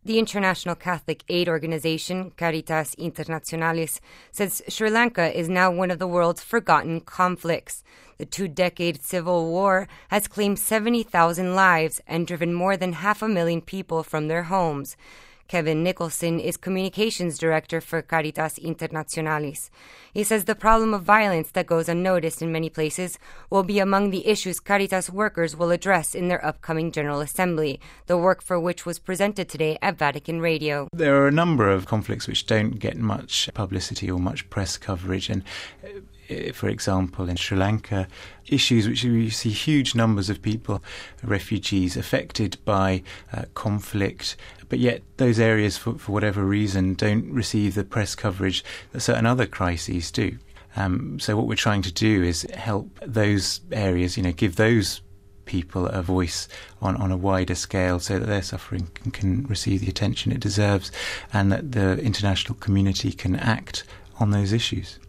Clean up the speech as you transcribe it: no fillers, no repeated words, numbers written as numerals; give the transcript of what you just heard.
The international Catholic aid organization, Caritas Internationalis, says Sri Lanka is now one of the world's forgotten conflicts. The 2-decade civil war has claimed 70,000 lives and driven more than 500,000 people from their homes. Kevin Nicholson is communications director for Caritas Internationalis. He says the problem of violence that goes unnoticed in many places will be among the issues Caritas workers will address in their upcoming General Assembly, the work for which was presented today at Vatican Radio. There are a number of conflicts which don't get much publicity or much press coverage, and for example, in Sri Lanka, issues which we see huge numbers of people, refugees, affected by conflict, but yet those areas, for whatever reason, don't receive the press coverage that certain other crises do. So what we're trying to do is help those areas, give those people a voice on a wider scale so that their suffering can receive the attention it deserves and that the international community can act on those issues.